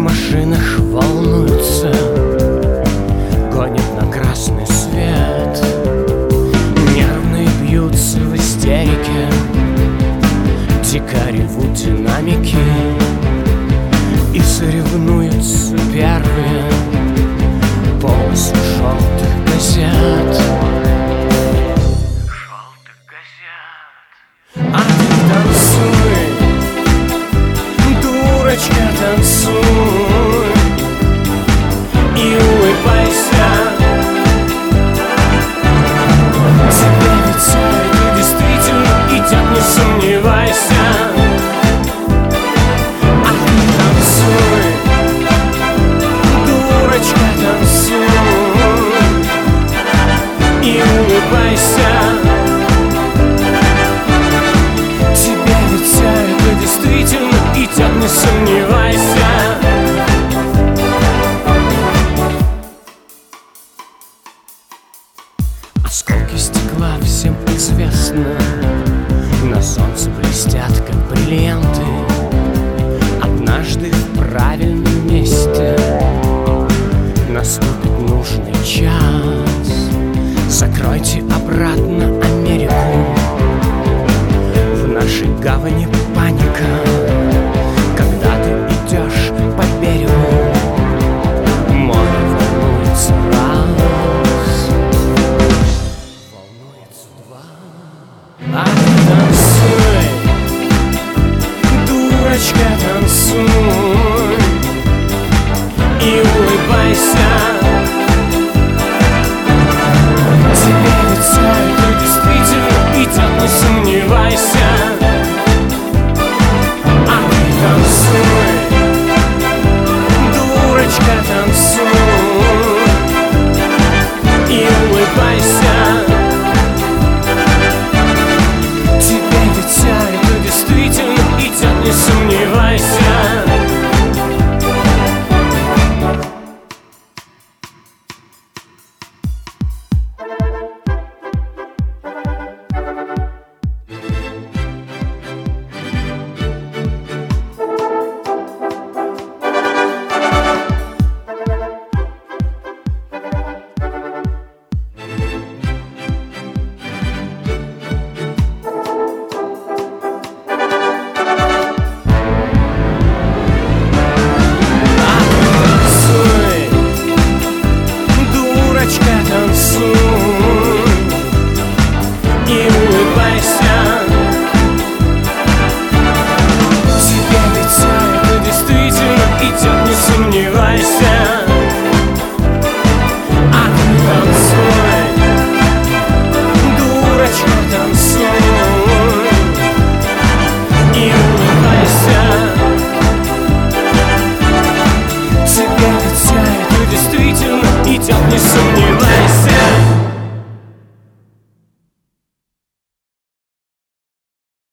машинах волнуются, гонят на красный свет, нервные бьются в истерике, дико ревут динамики и соревнуются первые полосы желтых газет. А ты танцуй, дурочка, танцуй и улыбайся. Тебе ведь это действительно идет, не сомневайся. А ты танцуй, дурочка, танцуй и улыбайся. Тебе ведь это действительно идет, не сомневайся. Осколки стекла всем известно, на солнце блестят, как бриллианты. Однажды в правильном месте наступит нужный час. Закройте обратно Америку, в нашей гавани паника.